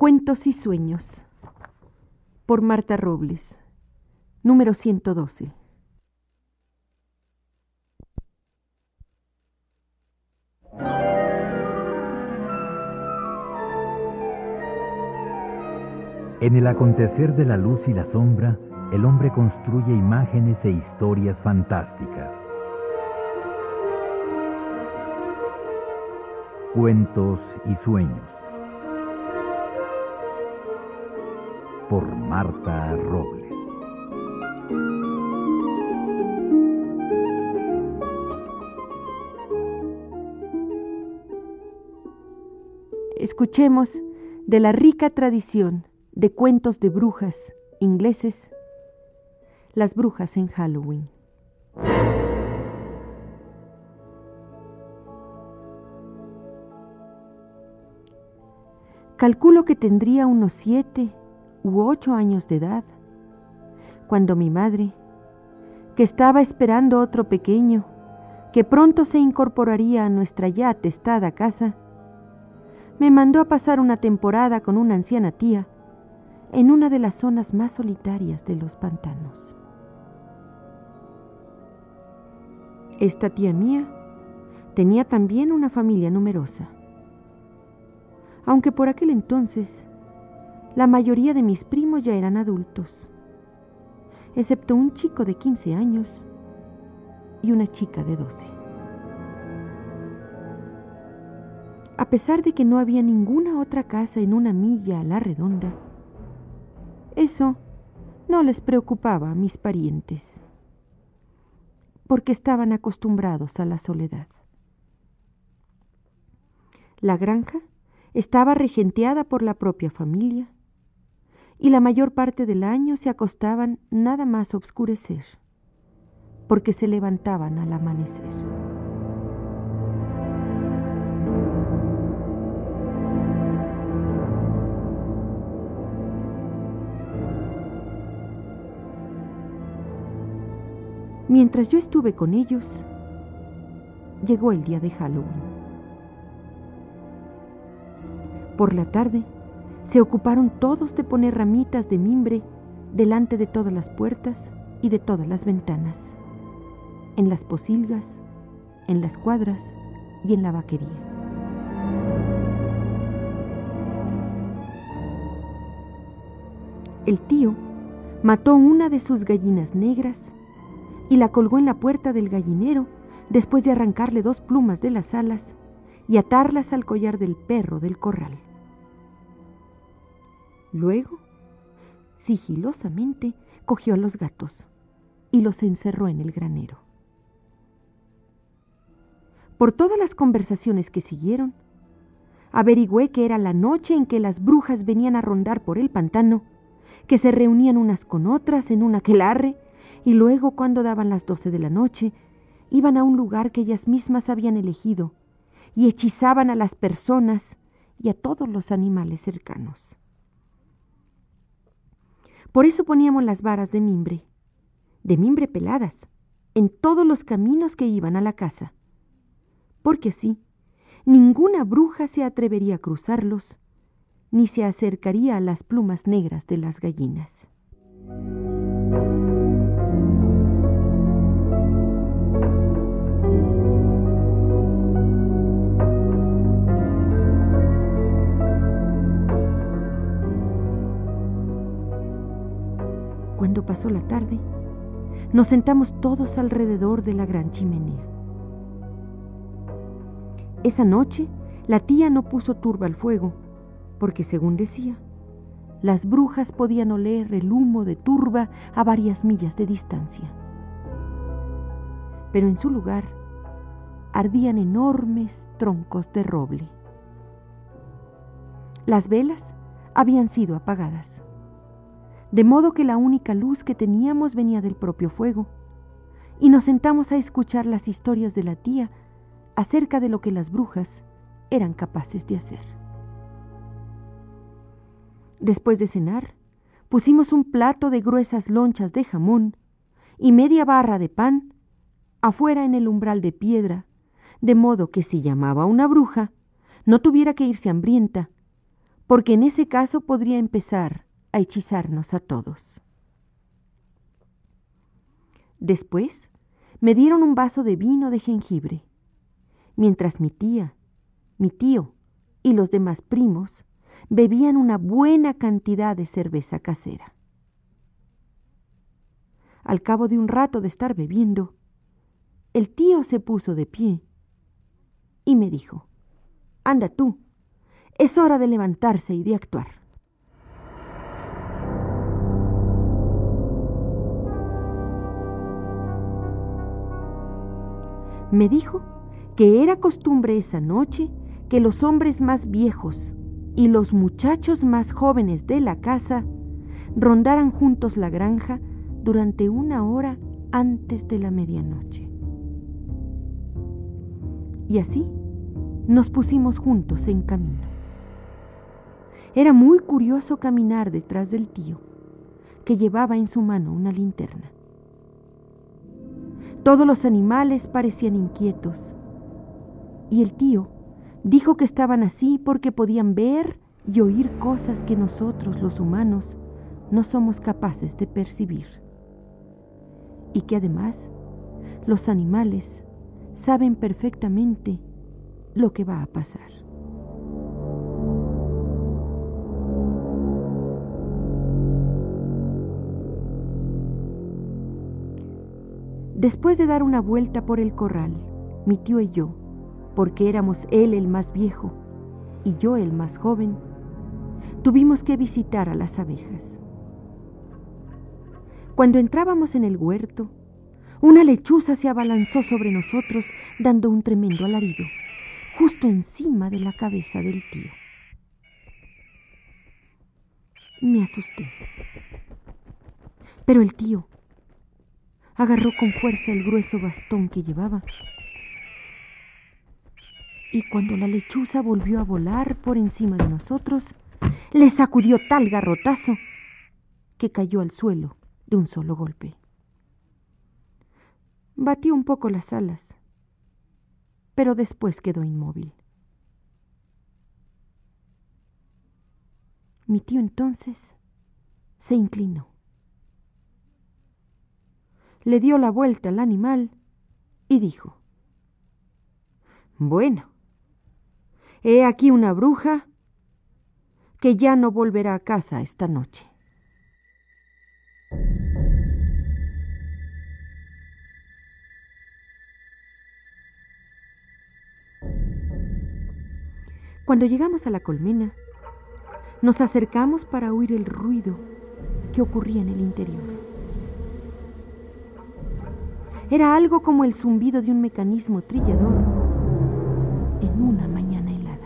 Cuentos y sueños, por Marta Robles, número 112. En el acontecer de la luz y la sombra, el hombre construye imágenes e historias fantásticas. Cuentos y sueños, por Marta Robles. Escuchemos de la rica tradición de cuentos de brujas ingleses, las brujas en Halloween. Calculo que tendría unos 7 u 8 años de edad, cuando mi madre, que estaba esperando otro pequeño, que pronto se incorporaría a nuestra ya atestada casa, me mandó a pasar una temporada con una anciana tía en una de las zonas más solitarias de los pantanos. Esta tía mía tenía también una familia numerosa, aunque por aquel entonces la mayoría de mis primos ya eran adultos, excepto un chico de 15 años y una chica de 12. A pesar de que no había ninguna otra casa en una milla a la redonda, eso no les preocupaba a mis parientes, porque estaban acostumbrados a la soledad. La granja estaba regenteada por la propia familia, y la mayor parte del año se acostaban nada más oscurecer, porque se levantaban al amanecer. Mientras yo estuve con ellos, llegó el día de Halloween. Por la tarde, se ocuparon todos de poner ramitas de mimbre delante de todas las puertas y de todas las ventanas, en las pocilgas, en las cuadras y en la vaquería. El tío mató una de sus gallinas negras y la colgó en la puerta del gallinero después de arrancarle 2 plumas de las alas y atarlas al collar del perro del corral. Luego, sigilosamente, cogió a los gatos y los encerró en el granero. Por todas las conversaciones que siguieron, averigüé que era la noche en que las brujas venían a rondar por el pantano, que se reunían unas con otras en un aquelarre, y luego, cuando daban las 12 de la noche, iban a un lugar que ellas mismas habían elegido y hechizaban a las personas y a todos los animales cercanos. Por eso poníamos las varas de mimbre peladas, en todos los caminos que iban a la casa, porque así ninguna bruja se atrevería a cruzarlos, ni se acercaría a las plumas negras de las gallinas. Cuando pasó la tarde, nos sentamos todos alrededor de la gran chimenea. Esa noche, la tía no puso turba al fuego, porque, según decía, las brujas podían oler el humo de turba a varias millas de distancia. Pero en su lugar, ardían enormes troncos de roble. Las velas habían sido apagadas, de modo que la única luz que teníamos venía del propio fuego, y nos sentamos a escuchar las historias de la tía acerca de lo que las brujas eran capaces de hacer. Después de cenar, pusimos un plato de gruesas lonchas de jamón y media barra de pan afuera en el umbral de piedra, de modo que si llamaba a una bruja, no tuviera que irse hambrienta, porque en ese caso podría empezar a hechizarnos a todos. Después me dieron un vaso de vino de jengibre, mientras mi tía, mi tío y los demás primos bebían una buena cantidad de cerveza casera. Al cabo de un rato de estar bebiendo, el tío se puso de pie y me dijo: «Anda tú, es hora de levantarse y de actuar». Me dijo que era costumbre esa noche que los hombres más viejos y los muchachos más jóvenes de la casa rondaran juntos la granja durante 1 hora antes de la medianoche. Y así nos pusimos juntos en camino. Era muy curioso caminar detrás del tío, que llevaba en su mano una linterna. Todos los animales parecían inquietos, y el tío dijo que estaban así porque podían ver y oír cosas que nosotros, los humanos, no somos capaces de percibir, y que además los animales saben perfectamente lo que va a pasar. Después de dar una vuelta por el corral, mi tío y yo, porque éramos él el más viejo y yo el más joven, tuvimos que visitar a las abejas. Cuando entrábamos en el huerto, una lechuza se abalanzó sobre nosotros dando un tremendo alarido, justo encima de la cabeza del tío. Me asusté, pero el tío agarró con fuerza el grueso bastón que llevaba, y cuando la lechuza volvió a volar por encima de nosotros, le sacudió tal garrotazo que cayó al suelo de un solo golpe. Batió un poco las alas, pero después quedó inmóvil. Mi tío entonces se inclinó, le dio la vuelta al animal y dijo: «Bueno, he aquí una bruja que ya no volverá a casa esta noche». Cuando llegamos a la colmena, nos acercamos para oír el ruido que ocurría en el interior. Era algo como el zumbido de un mecanismo trillador en una mañana helada.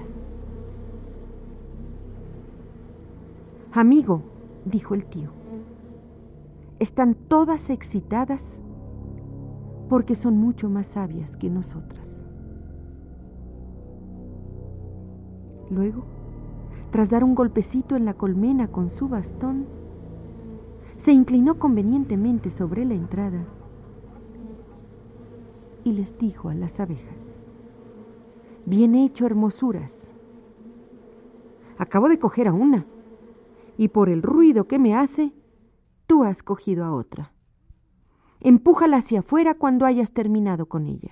«Amigo», dijo el tío, «están todas excitadas porque son mucho más sabias que nosotras». Luego, tras dar un golpecito en la colmena con su bastón, se inclinó convenientemente sobre la entrada y les dijo a las abejas: «Bien hecho, hermosuras. Acabo de coger a una, y por el ruido que me hace, tú has cogido a otra. Empújala hacia afuera cuando hayas terminado con ella».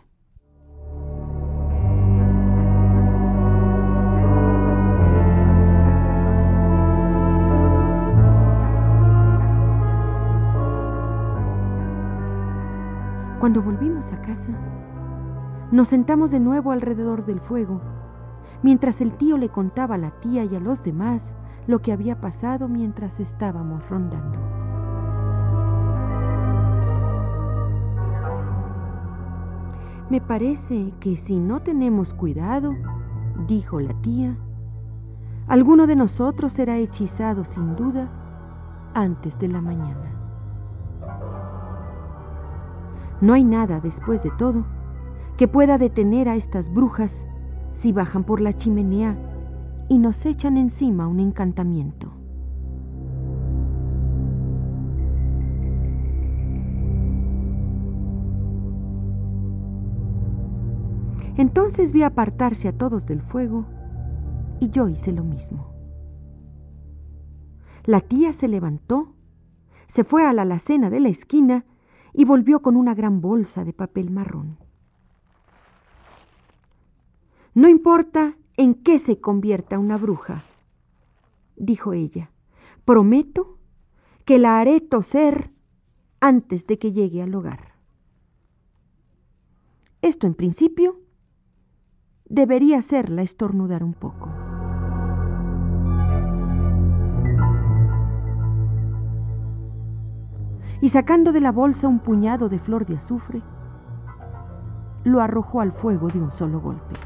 Cuando volvimos a casa, nos sentamos de nuevo alrededor del fuego, mientras el tío le contaba a la tía y a los demás lo que había pasado mientras estábamos rondando. «Me parece que si no tenemos cuidado», dijo la tía, «alguno de nosotros será hechizado sin duda antes de la mañana. No hay nada, después de todo, que pueda detener a estas brujas si bajan por la chimenea y nos echan encima un encantamiento». Entonces vi apartarse a todos del fuego y yo hice lo mismo. La tía se levantó, se fue a la alacena de la esquina y volvió con una gran bolsa de papel marrón. No importa en qué se convierta una bruja, dijo ella, prometo que la haré toser antes de que llegue al hogar. Esto en principio debería hacerla estornudar un poco. Y sacando de la bolsa un puñado de flor de azufre, lo arrojó al fuego de un solo golpe.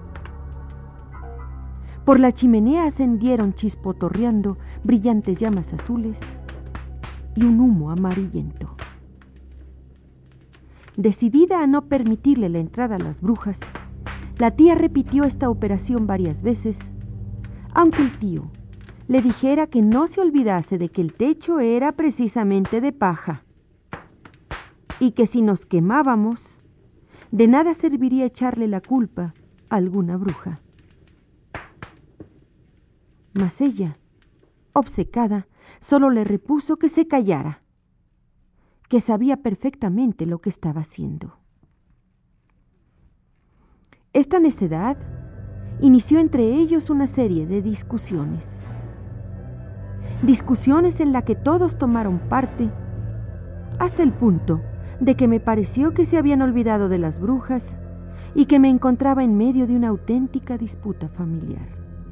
Por la chimenea ascendieron chisporroteando brillantes llamas azules y un humo amarillento. Decidida a no permitirle la entrada a las brujas, la tía repitió esta operación varias veces, aunque el tío le dijera que no se olvidase de que el techo era precisamente de paja y que si nos quemábamos, de nada serviría echarle la culpa a alguna bruja. Mas ella, obcecada, solo le repuso que se callara, que sabía perfectamente lo que estaba haciendo. Esta necedad inició entre ellos una serie de discusiones en las que todos tomaron parte, hasta el punto de que me pareció que se habían olvidado de las brujas y que me encontraba en medio de una auténtica disputa familiar.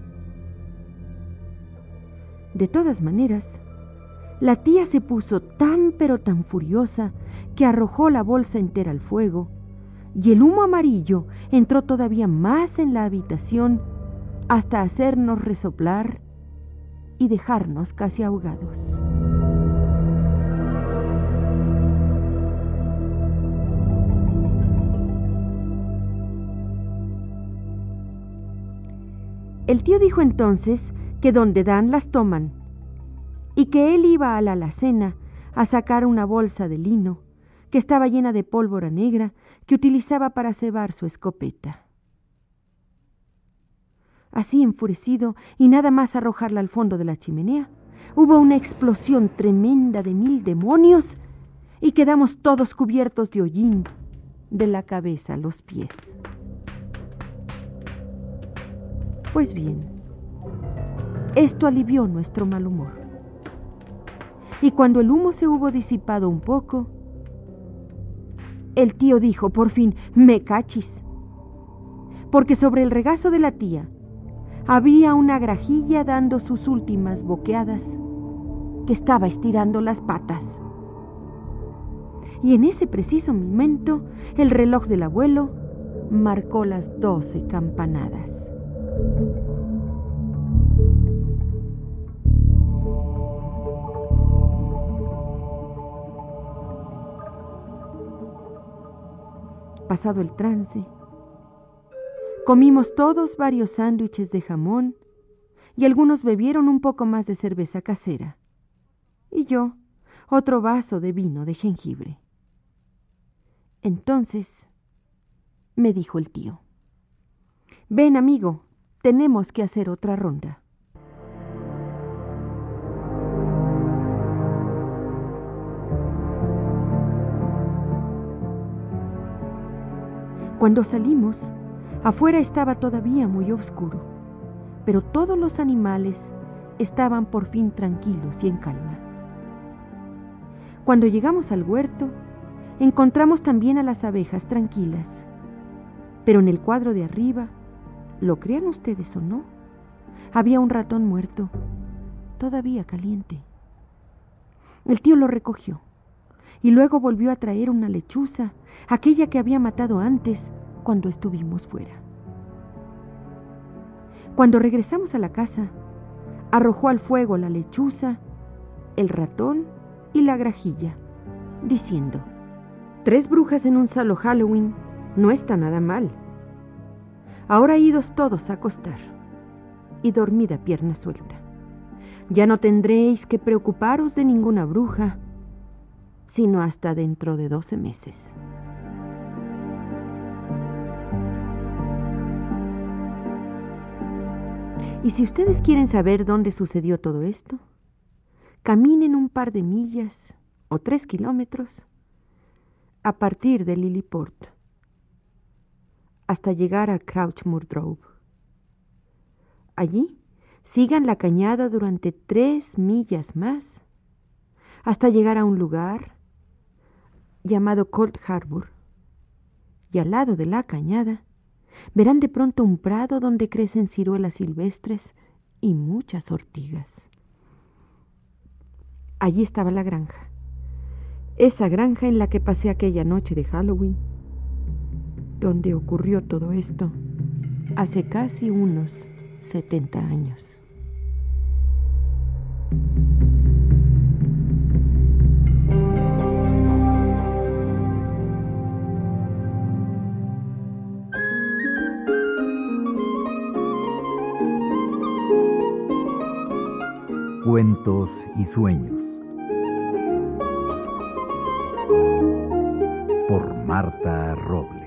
De todas maneras, la tía se puso tan pero tan furiosa que arrojó la bolsa entera al fuego y el humo amarillo entró todavía más en la habitación hasta hacernos resoplar y dejarnos casi ahogados. El tío dijo entonces que donde dan las toman y que él iba a la alacena a sacar una bolsa de lino que estaba llena de pólvora negra que utilizaba para cebar su escopeta. Así enfurecido y nada más arrojarla al fondo de la chimenea, hubo una explosión tremenda de 1000 demonios y quedamos todos cubiertos de hollín de la cabeza a los pies. Pues bien, esto alivió nuestro mal humor. Y cuando el humo se hubo disipado un poco, el tío dijo por fin, me cachis, porque sobre el regazo de la tía había una grajilla dando sus últimas boqueadas que estaba estirando las patas. Y en ese preciso momento el reloj del abuelo marcó las 12 campanadas. Pasado el trance, comimos todos varios sándwiches de jamón y algunos bebieron un poco más de cerveza casera y yo otro vaso de vino de jengibre. Entonces me dijo el tío, ven amigo, tenemos que hacer otra ronda. Cuando salimos, afuera estaba todavía muy oscuro, pero todos los animales estaban por fin tranquilos y en calma. Cuando llegamos al huerto, encontramos también a las abejas tranquilas, pero en el cuadro de arriba, lo crean ustedes o no, había un ratón muerto, todavía caliente. El tío lo recogió y luego volvió a traer una lechuza, aquella que había matado antes cuando estuvimos fuera. Cuando regresamos a la casa, arrojó al fuego la lechuza, el ratón y la grajilla, diciendo, 3 brujas en un solo Halloween no está nada mal. Ahora idos todos a acostar y dormid a pierna suelta. Ya no tendréis que preocuparos de ninguna bruja, sino hasta dentro de 12 meses. Y si ustedes quieren saber dónde sucedió todo esto, caminen un par de millas o 3 kilómetros a partir de Lilyport hasta llegar a Crouchmore. Allí sigan la cañada durante 3 millas más hasta llegar a un lugar llamado Cold Harbor, y al lado de la cañada verán de pronto un prado donde crecen ciruelas silvestres y muchas ortigas. Allí estaba la granja, esa granja en la que pasé aquella noche de Halloween, donde ocurrió todo esto hace casi unos 70 años. Cuentos y sueños, por Marta Robles.